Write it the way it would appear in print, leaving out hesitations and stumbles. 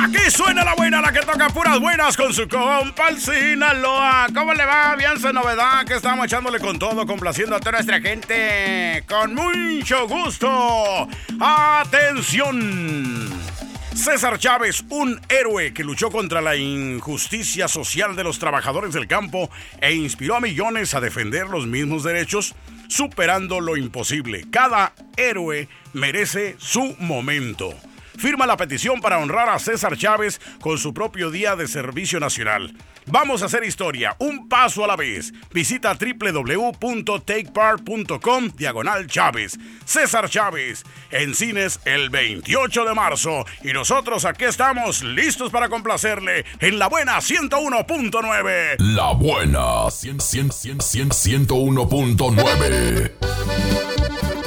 Aquí suena la buena, la que toca puras buenas con su compa el Sinaloa. ¿Cómo le va? Bien, sin novedad, que estamos echándole con todo, complaciendo a toda nuestra gente. Con mucho gusto. ¡Atención! César Chávez, un héroe que luchó contra la injusticia social de los trabajadores del campo e inspiró a millones a defender los mismos derechos, superando lo imposible. Cada héroe merece su momento. Firma la petición para honrar a César Chávez con su propio día de servicio nacional. Vamos a hacer historia, un paso a la vez. Visita www.takepart.com/Chávez. César Chávez, en cines el 28 de marzo. Y nosotros aquí estamos listos para complacerle en La Buena 101.9. La Buena 101.9.